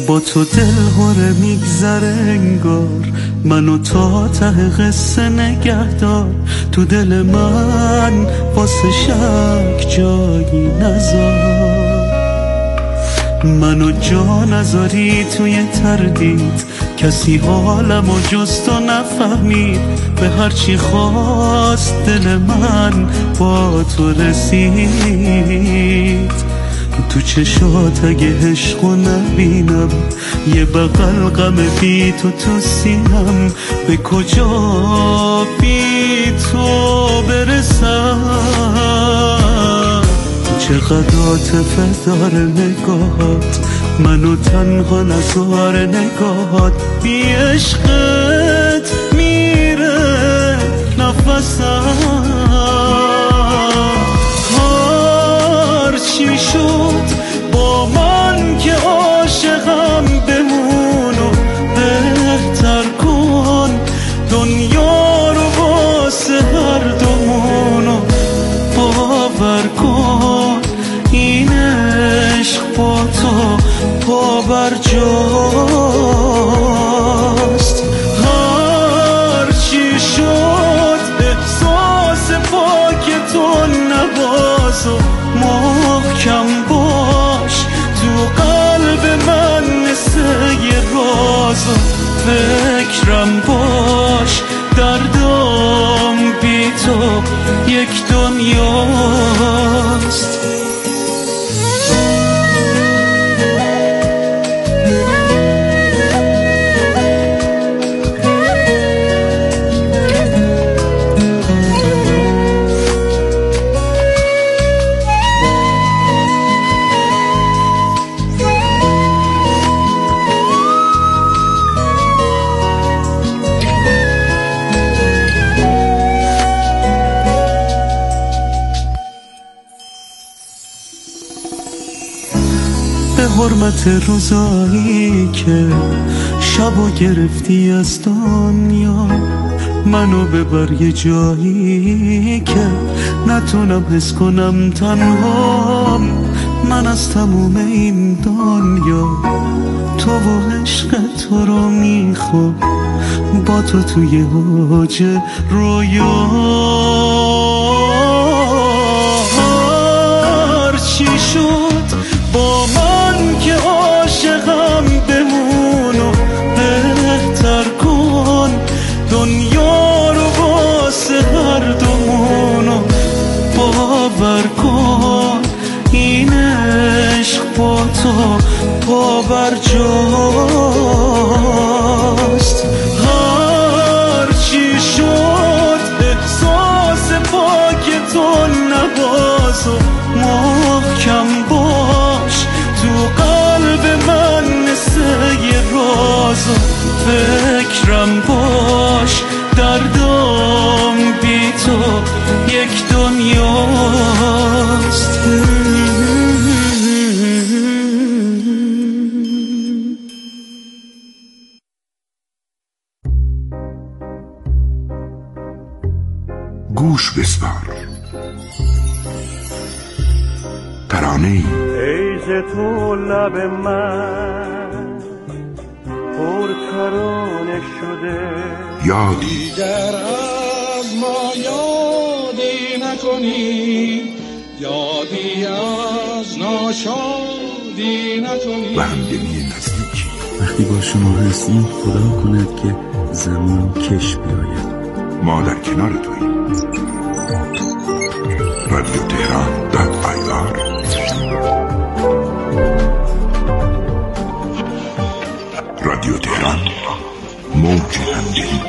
با تو دلهوره میگذره انگار، منو تا ته قصه نگهدار. تو دل من واسه شک جایی نذار، منو جا نذاری توی تردید. کسی حالمو جز تو نفهمید، به هرچی خواست دل من با تو رسید. تو چشات اگه عشقو نبینم، یه بغل غم بی تو تو سینم. به کجا بی تو برسم؟ چقدر عاطفه داره نگاهات، منو تنها نذاره نگاهات. بی عشقت میره نفسم، چی شد با من که عاشقم؟ بمونو بهتر کن دنیا رو واسه هر دومونو. باور کن این عشق با تو پابرجاست. هر چی شد احساس پاک تو نبازو. محکم باش تو قلب من مثل یه رازو. فکرم باش دردم بی تو یک دنیاست. حرمت روزایی که شبو گرفتی از دنیا، منو ببر یه جایی که نتونم حس کنم تنهام. من از تموم این دنیا تو و عشق تو رو میخوام، با تو توی اوج رویا. هر چی شد با من که عاشقم؟ بمونو بهتر کن دنیا رو واسه هر دومونو. باور کن این عشق با تو پابرجاست. هر چی شد احساس پاک تو نبازو. محکم باش تو قلب من مثل یه رازو. فکرم باش دردم بی تو یک دنیاست. گوش بسپار ترانه‌ای ایز تو لب من پر ترانه شده. یادی دیگر از ما یادی نکنی، یادی از ناشادی نکنی. و همدلی نزدیکی. وقتی با شما هستیم خدا کند که زمان کش بیاید. ما در کنار توییم. رادیو تهران .ir رادیو تهران، موج همدلی.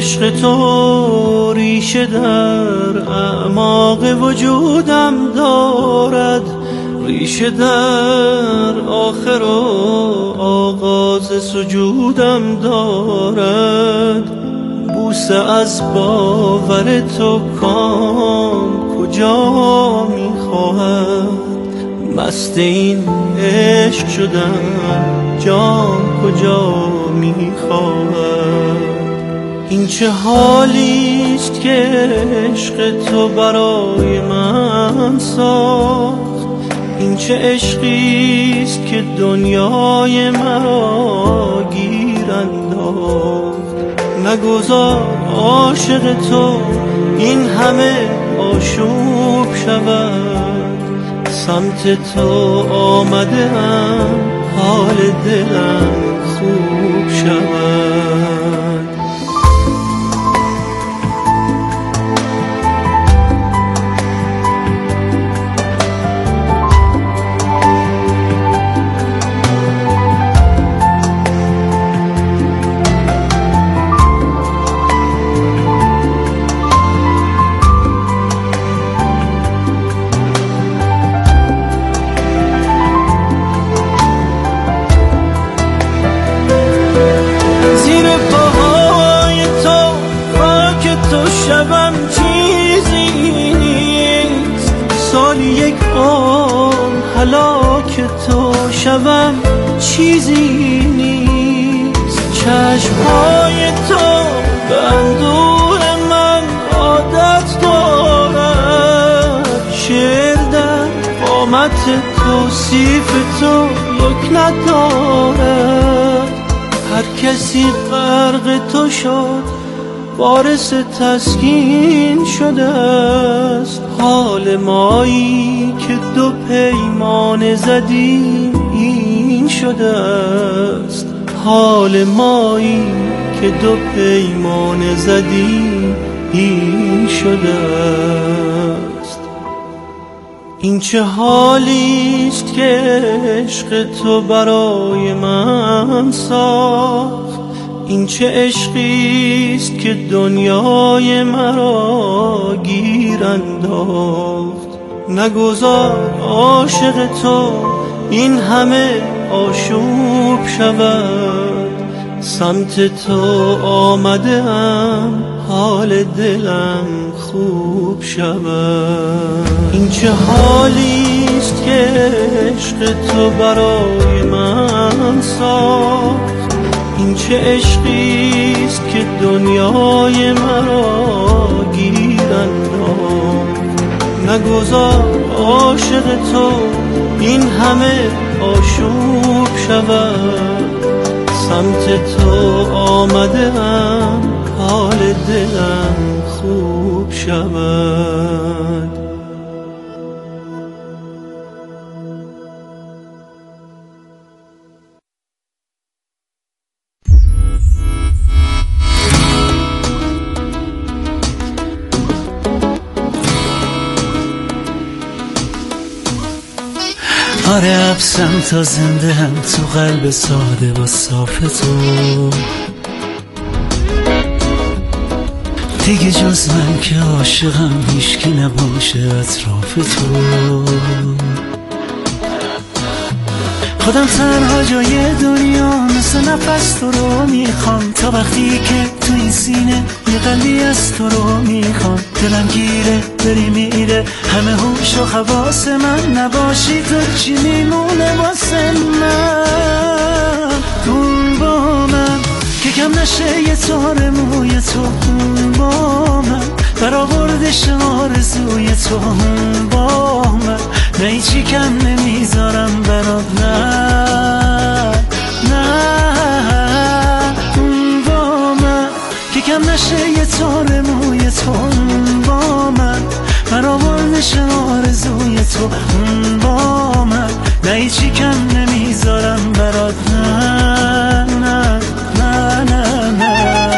عشق تو ریشه در اعماق وجودم دارد، ریشه در آخر و آغاز سجودم دارد. بوسه از باور تو کام کجا میخواهد، مست این عشق شدم جام کجا میخواهد. این چه حالیست که عشق تو برای من ساخت، این چه عشقیست که دنیای مرا گیر انداخت. نگذار عاشق تو این همه آشوب شود، سمت تو آمده ام حال دلم خوب شود. شبم چیزی نیست، سال یک عمر هلاک تو شبم چیزی نیست. چشمهای تو به اندوه من عادت دارد، شعر در قامت توصیف تو یک ندارد. هر کسی غرق تو شد وارث تسکین شده است، حال مایی که دو پیمان زدیم این شده است. حال مایی که دو پیمان زدیم این شده است. این چه حالیست که عشق تو برای من ساخت، این چه عشقیست که دنیای مرا گیر انداخت. نگذار عاشق تو این همه آشوب شود، سمت تو آمده ام حال دلم خوب شود. این چه حالیست که عشق تو برای من ساخت، این چه عشقیست که دنیای مرا گیر انداخت. نگذار عاشق تو این همه آشوب شود، سمت تو آمده ام حال دلم خوب شود. آره حبسم تا زنده هم تو قلب ساده و صاف تو، دیگه جز من که عاشقم هیچکی نباشه اطراف تو. خودم تنها جای دنیا مثل نفس تو رو میخوام، تا وقتی که تو این سینه یه قلبی از تو رو میخوام. دلم گیره داری میره همه هوش و حواس من، نباشی تو چی میمونه واسه من؟ اون با من که کم نشه یه تار موی تو، اون با من برآوردش آرزوی تو، اون با من نه هیچی کم نمیذارم برات، نه اون با من که کم نشه یه تار موی تو، اون با من برآوردش آرزوی تو، اون با من نه هیچی کم نمیذارم برات، نه نه نه نه نه.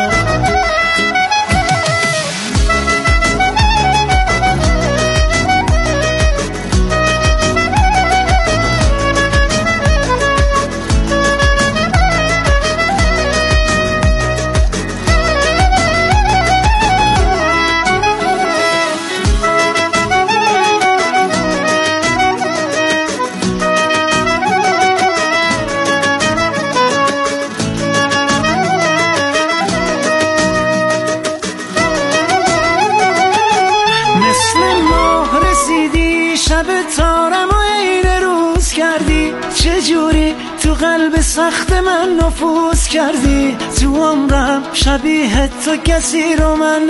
قلب سخت من نفوذ کردی، تو عمرم شبیه تو کسی رو من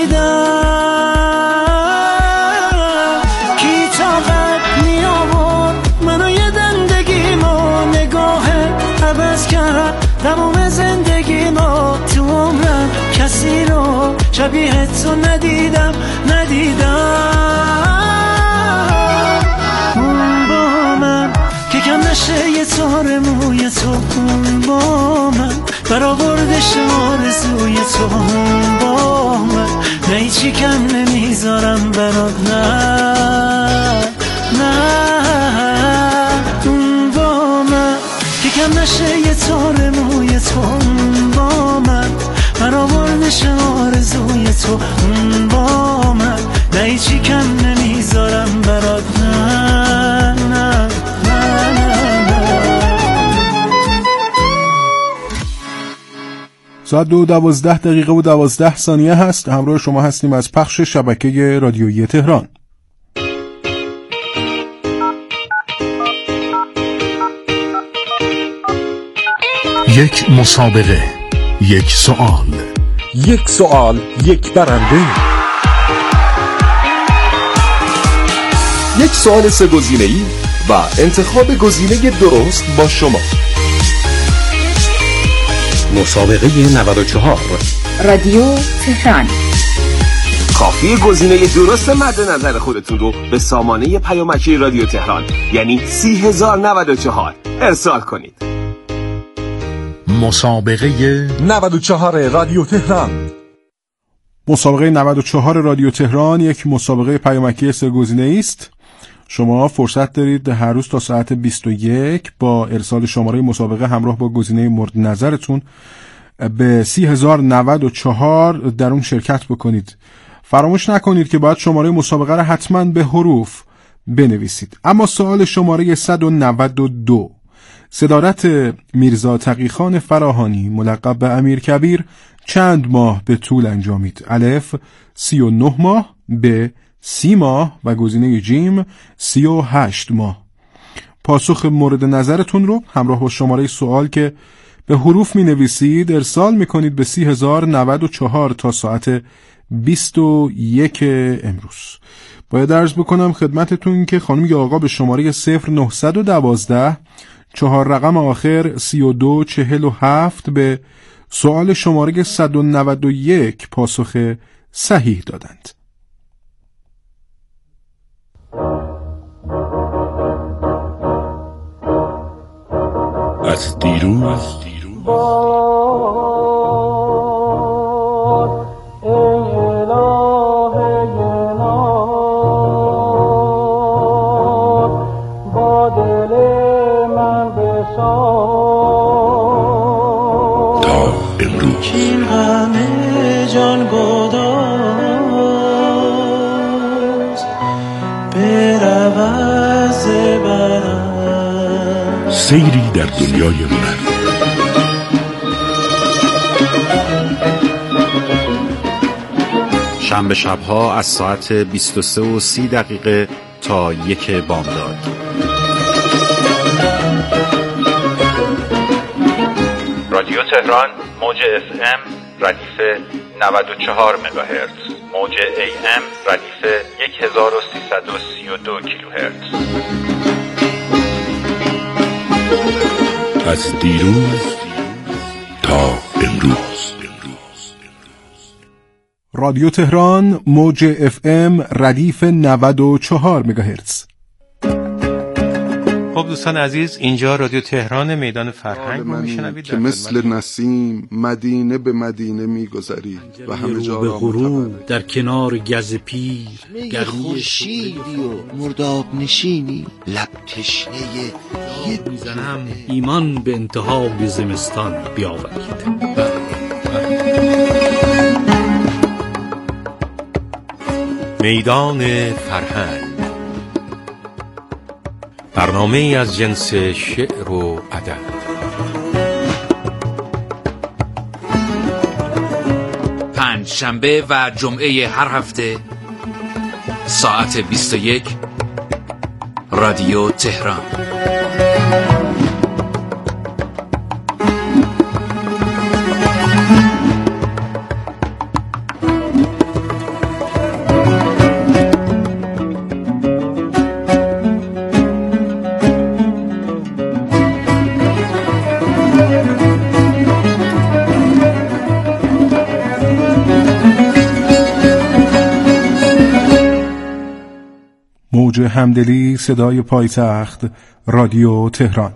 ندیدم. کی طاقت می آورد منو یه دندگیمو، نگاه عوض کرد تمام زندگیمو، تو عمرم کسی رو شبیه تو ندیدم. اون با من که کم نشه یه تار موی تو، اون با من برآوردش آرزوی تو، اون با من نه هیچی کم نمیذارم برات، نه اون با من که کم نشه یه تار موی تو، اون با من برآوردش آرزوی تو، اون با من نه هیچی کم نمیذارم برات، نه. ساعت 2:12 هست. همراه شما هستیم از پخش شبکه رادیویی تهران. یک مسابقه، یک سوال، یک سوال، یک برنده. یک سوال سه گزینه‌ای و انتخاب گزینه درست با شما. مسابقه 94 رادیو تهران. کافیه گزینه درست مد نظر خودتون رو به سامانه پیامکی رادیو تهران یعنی 30094 ارسال کنید. مسابقه 94 رادیو تهران. مسابقه 94 رادیو تهران یک مسابقه پیامکی سه گزینه‌ای است. شما فرصت دارید هر روز تا ساعت 21 با ارسال شماره مسابقه همراه با گزینه مورد نظرتون به 30094 در اون شرکت بکنید. فراموش نکنید که باید شماره مسابقه را حتما به حروف بنویسید. اما سوال شماره 192: صدارت میرزا تقیخان فراهانی ملقب به امیر کبیر چند ماه به طول انجامید؟ الف 39 ماه، ب 30 ماه و گزینه جیم 38 ماه. پاسخ مورد نظرتون رو همراه با شماره سوال که به حروف می نویسید ارسال می کنید به 30094 تا ساعت 21 امروز. باید عرض بکنم خدمتتون که خانم یا آقا به شماره 0912 4 رقم آخر 3247 به سوال شماره 191 پاسخ صحیح دادند. از دیروز تا امروز این همه جان گداز برود برم، سیری در دنیای هنر. شنبه شبها از ساعت 23:30 تا 1 بامداد. رادیو تهران موج FM ردیف 94 مگاهرتز، موج AM ردیف 1332 کیلوهرتز. از دیروز تا امروز. رادیو تهران موج FM ردیف 94 مگاهرتز. خب دوستان عزیز، اینجا رادیو تهران میدان فرهنگ رو میشنوید که مثل نسیم مدینه به مدینه میگذری و همه جا را غروب در کنار گز پیر، گرمی خورشیدی و مرداب نشینی، لب تشنه یه میزنم ایمان به انتهای زمستان بیاورید. میدان فرهنگ، برنامه‌ای از جنس شعر و ادب. پنجشنبه و جمعه هر هفته ساعت 21 رادیو تهران. موج همدلی، صدای پایتخت، رادیو تهران.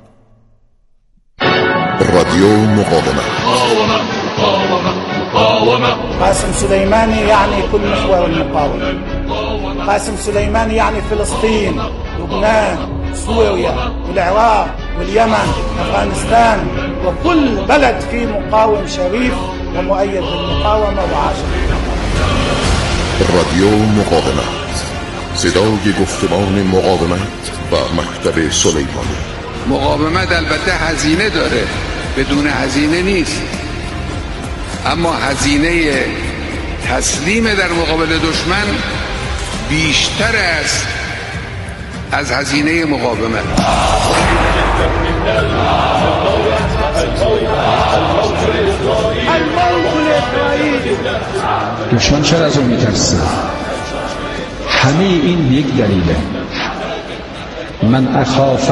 رادیو مقاومت. قاسم سليماني يعني كل محور المقاومة. قاسم سليماني يعني فلسطين، لبنان، سوريا، والعراق، واليمن، أفغانستان، وكل بلد فيه مقاوم شريف ومؤيد بالمقاومة وعاشق. رادیو مقاومت، صدای گفتمان مقاومت و مکتب سلیمانی. مقاومت البته هزینه داره، بدون هزینه نیست، اما هزینه تسلیم در مقابل دشمن بیشتر است از هزینه مقاومت. دشمن چرا از اون میترسه؟ همه این یک دلیله. من اخاف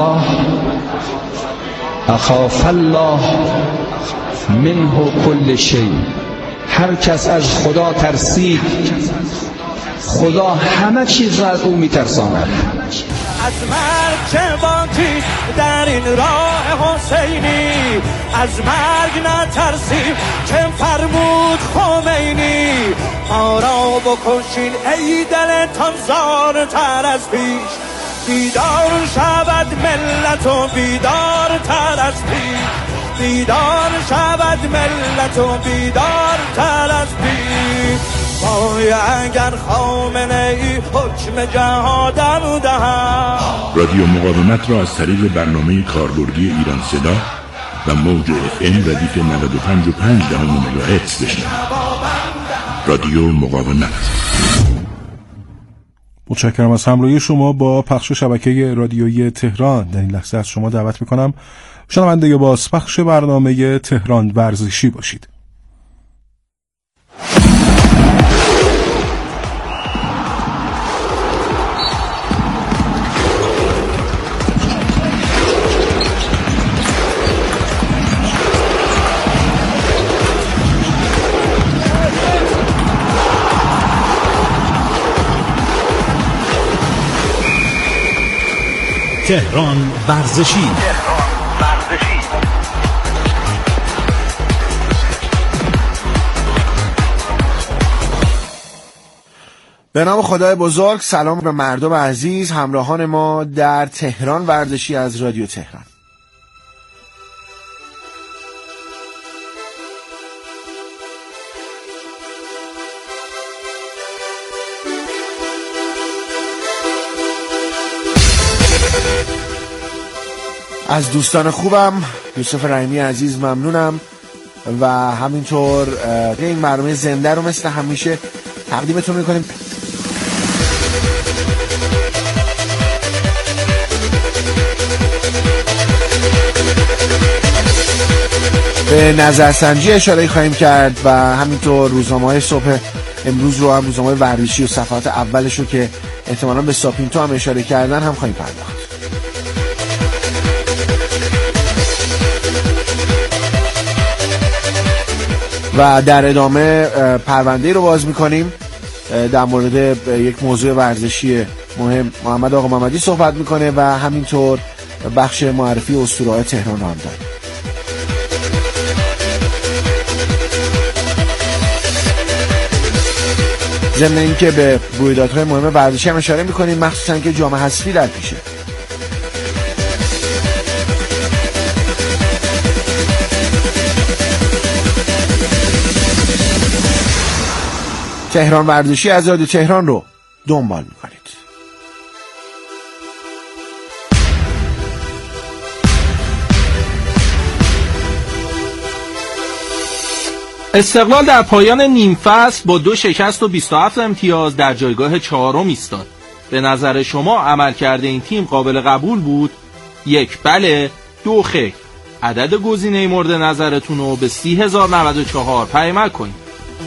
الله منه کل شیء. هر کس از خدا ترسید، خدا همه چیز را از او میترساند. از مرگ چه باکی در این راه حسینی، از مرگ نترسیم چه فرمود خمینی. ما را بکشین ای دلتان زارتر از پیش، بیدار شود ملت و بیدار تر از پیش، بیدار شود ملت و بیدار تر از پیش. وای اگر خامنه ای حکم جهادم دهد. رادیو مقاومت را از طریق برنامه کاربردی ایران صدا و موج FM ردیف 95.5 مگاهرتز بشنوید. رادیو مقاومت. متشکرم از همراهی شما با پخش شبکه رادیویی تهران. در این لحظه از شما دعوت میکنم شنونده بازپخش برنامه تهران ورزشی باشید. تهران ورزشی. به نام خدای بزرگ. سلام به مردم عزیز، همراهان ما در تهران ورزشی از رادیو تهران. از دوستان خوبم یوسف رحیمی عزیز ممنونم و همینطور این برنامه زنده رو مثل همیشه تقدیمتون میکنیم. به نظرسنجی اشاره خواهیم کرد و همینطور روزنامه‌های صبح امروز رو هم، روزنامه ورزشی و صفحات اولش رو که احتمالاً به ساپینتو هم اشاره کردن هم خواهیم پرداخت. و در ادامه پرونده رو باز میکنیم در مورد یک موضوع ورزشی مهم. محمد آقا محمدی صحبت میکنه و همینطور بخش معرفی اسطوره‌های تهران رو هم داریم. ضمن اینکه به رویدادهای مهم ورزشی هم اشاره میکنیم، مخصوصا که جام حذفی در پیشه. تهران ورزشی از رادیو تهران رو دنبال میکنید. استقلال در پایان نیم فصل با 2 شکست و 27 امتیاز در جایگاه 4م ایستاد. به نظر شما عملکرد این تیم قابل قبول بود؟ 1 بله، 2 خیر. عدد گزینه مورد نظرتون رو به 30094 پیامک کنید.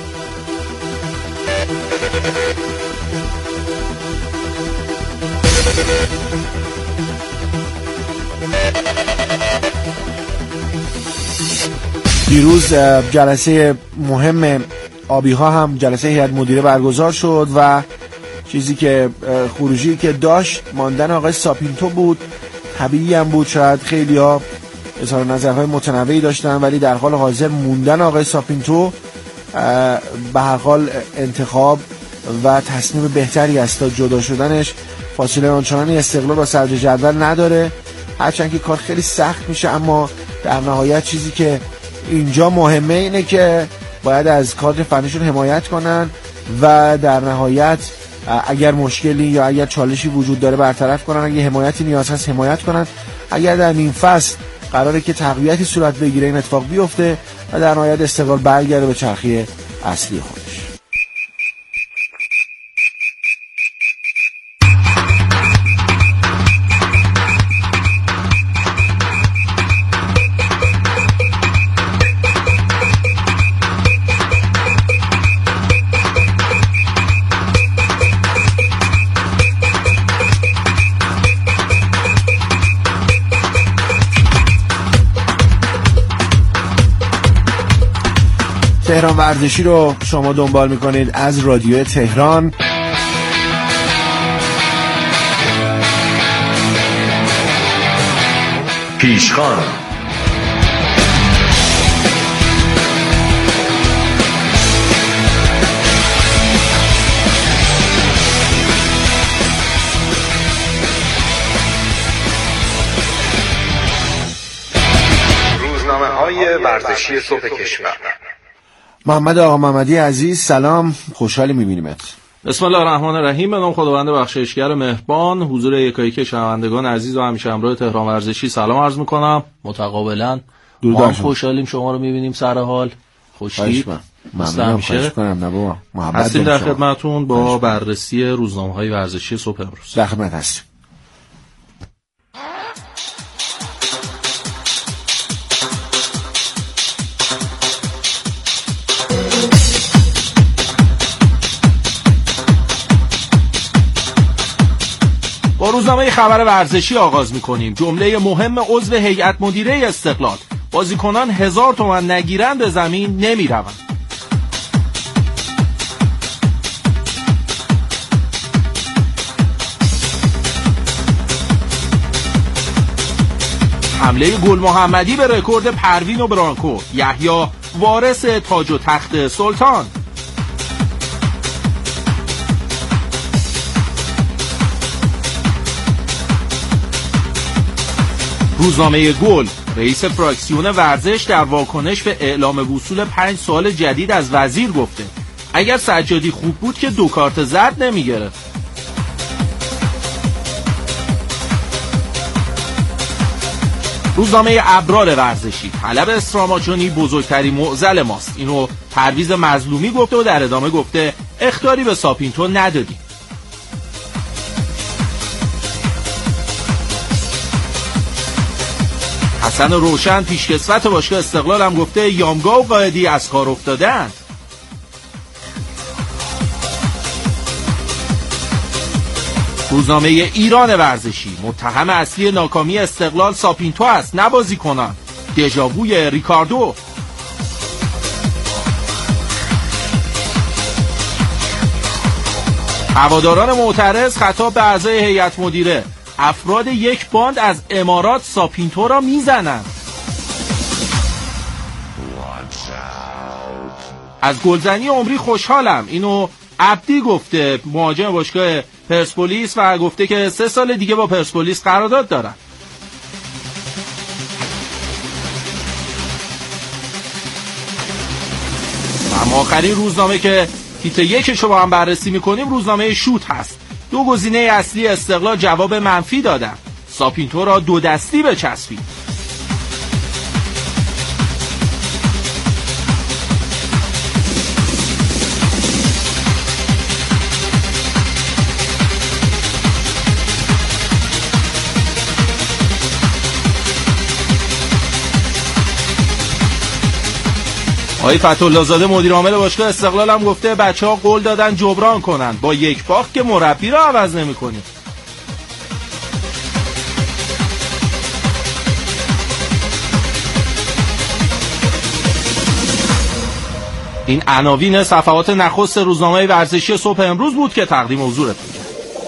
دیروز جلسه مهم آبی ها هم جلسه هیئت مدیره برگزار شد و چیزی که خروجی که داشت ماندن آقای ساپینتو بود. طبیعی هم بود، شاید خیلی ها اظهار نظرهای متنوعی داشتن، ولی در حال حاضر موندن آقای ساپینتو به هر حال انتخاب و تصمیم بهتری است تا جدا شدنش فاصله آنچنانی استقلال با صدر جدول نداره، هرچند که کار خیلی سخت میشه، اما در نهایت چیزی که اینجا مهمه اینه که باید از کادر فنیشون حمایت کنن و در نهایت اگر مشکلی یا اگر چالشی وجود داره برطرف کنن، اگر حمایتی نیاز هست حمایت کنن، اگر در نیم فصل قراره که تقویتی صورت بگیره این اتفاق بیفته و در نهایت استقلال برگرده به چرخه اصلی خودش. تهران ورزشی رو شما دنبال میکنید از رادیو تهران. پیشخوان روزنامه‌های ورزشی صبح کشور. محمد آقا محمدی عزیز سلام، خوشحال میبینیمت. بسم الله الرحمن الرحیم. به نام خداوند بخشایشگر مهربان. حضور یکایک شنوندگان عزیز و همیشه همراه تهران ورزشی سلام عرض میکنم. متقابلا ما خوشحالیم شما رو میبینیم سر حال. خوشی ممنونم، خواهش کنم. نه بابا، محبت هستیم در خدمتتون با بررسی روزنامه‌های ورزشی صبح امروز. در خدمت هستیم. با روزنامه خبر ورزشی آغاز می‌کنیم. جمله مهم عضو هیئت مدیره استقلال: بازیکنان 1000 تومان نگیرند به زمین نمی‌روند. حمله گل محمدی به رکورد پروین و برانکو. یحیی وارث تاج و تخت سلطان. روزنامه گل: رئیس فراکسیون ورزش در واکنش به اعلام وصول 5 سوال جدید از وزیر گفته اگر سجادی خوب بود که 2 کارت زرد نمیگرفت. روزنامه ابرار ورزشی: طلب استراماچونی بزرگترین معضل ماست. اینو پرویز مظلومی گفته و در ادامه گفته اخطاری به ساپینتو ندادیم. حسن روشن پیشکسوت باشگاه استقلال هم گفته یامگا و قائدی از کار افتادند. روزنامه ایران ورزشی: متهم اصلی ناکامی استقلال ساپینتو است نه بازیکنان. دژاووی ریکاردو. هواداران معترض خطاب به اعضای هیئت مدیره: افراد یک باند از امارات ساپینتو را میزنند. از گلزنی عمری خوشحالم. اینو عبدی گفته، مهاجم باشگاه پرسپولیس، و گفته که 3 سال دیگه با پرسپولیس قرارداد دارن. اما آخرین روزنامه که تیتر 1 رو با هم بررسی میکنیم روزنامه شوت هست. 2 گزینه اصلی استقلال جواب منفی دادن. ساپینتو را 2 دستی بچسبید. آقای فتح‌الله زاده مدیر عامل باشگاه استقلال هم گفته بچه‌ها قول دادن جبران کنن، با یک باخت که مربی رو عوض نمی‌کنیم. این عناوین صفحات نخست روزنامه ورزشی صبح امروز بود که تقدیم حضورتون کرد.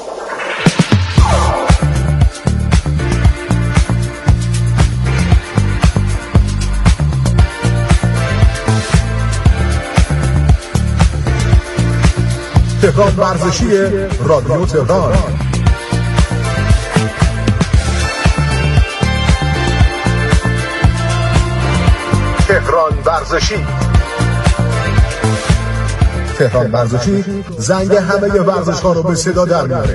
تهران ورزشی رادیو تهران. تهران ورزشی. تهران ورزشی زنگ همه ورزش‌ها رو به صدا در میاره.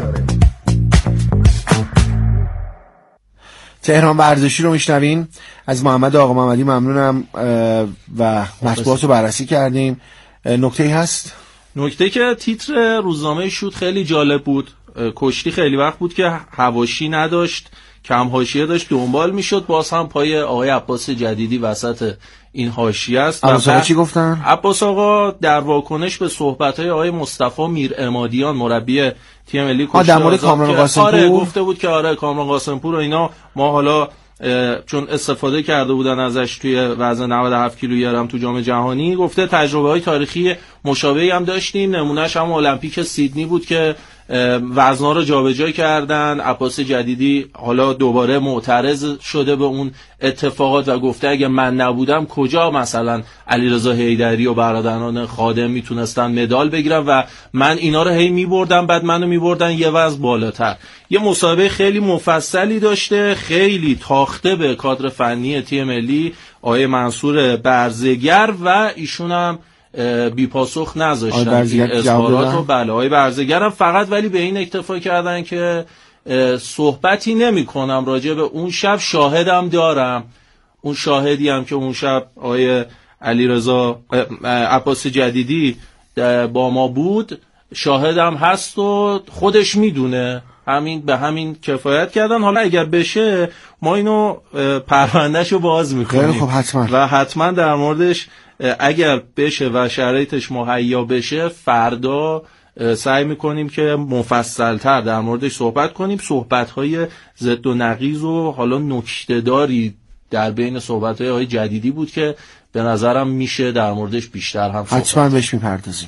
تهران ورزشی رو میشنوین از محمد آقا محمدی. ممنونم و مطبوعات رو بررسی کردیم. نکته‌ای هست؟ نکته که تیتر روزنامه شد خیلی جالب بود. کشتی خیلی وقت بود که حواشی نداشت، کم حاشیه داشت دنبال میشد، باز هم پای آقای عباس جدیدی وسط این حاشیه است. عباس آقا چی گفتن؟ عباس آقا در واکنش به صحبت‌های آقای مصطفی میرعمادیان مربی تیم ملی کشتی در مورد کامران قاسمپور گفته بود که آره کامران قاسمپور و اینا ما حالا چون استفاده کرده بودن ازش توی وزن 97 کیلویی هم تو جام جهانی، گفته تجربه‌های تاریخی مشابهی هم داشتیم، نمونهش هم المپیک سیدنی بود که وزن‌ها رو جابجا کردن. عباس جدیدی حالا دوباره معترض شده به اون اتفاقات و گفته اگه من نبودم کجا مثلا علیرضا حیدری و برادران خادم میتونستن مدال بگیرن و من اینا رو هی میبردم، بعد منو میبردن یه وزن بالاتر. یه مصاحبه خیلی مفصلی داشته، خیلی تاخته به کادر فنی تیم ملی آقای منصور برزگر و ایشون هم بی پاسخ نذاشتن اظهاراتو. بله آقای برزگر هم فقط ولی به این اکتفا کردن که صحبتی نمی کنم راجع به اون شب، شاهدم دارم. اون شاهدی هم که اون شب آقای علیرضا عباس جدیدی با ما بود شاهدم هست و خودش میدونه. همین به همین کفایت کردن. حالا اگر بشه ما اینو پروندهشو باز میکنیم. خیلی خب حتما. و حتما در موردش اگر بشه و شرایطش مهیا بشه فردا سعی میکنیم که مفصل‌تر در موردش صحبت کنیم. صحبت‌های ضد و نقیض و حالا نکته‌داری در بین صحبت‌های آقای جدیدی بود که به نظرم میشه در موردش بیشتر هم صحبت. حتما بهش میپردازیم.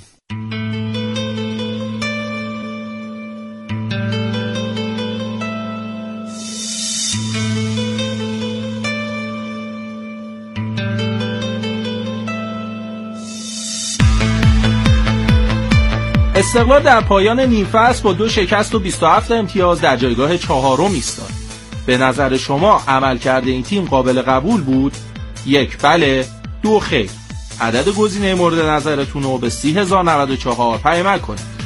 استقلال در پایان نیم فصل با 2 شکست و 27 امتیاز در جایگاه 4م ایستاد. به نظر شما عملکرد این تیم قابل قبول بود؟ 1 بله، 2 خیر. عدد گزینه مورد نظرتون رو به 30094 پیام کنید.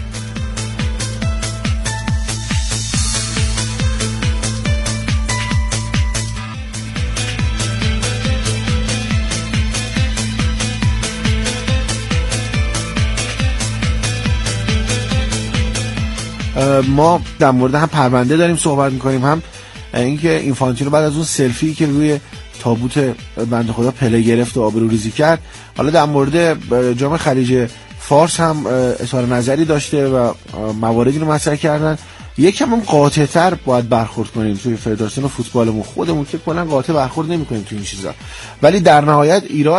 ما در مورد هم پرونده داریم صحبت میکنیم، هم اینکه اینفانتینو بعد از اون سلفی که روی تابوت بنده خدا پله گرفت و آبروریزی کرد، حالا در مورد جام خلیج فارس هم اظهار نظری داشته و مواردی رو مطرح کردن. یکم هم قاطع‌تر باید برخورد کنیم توی فدراسیون فوتبالمون، خودمون که کلا قاطع برخورد نمی‌کنیم توی این چیزا، ولی در نهایت ایراد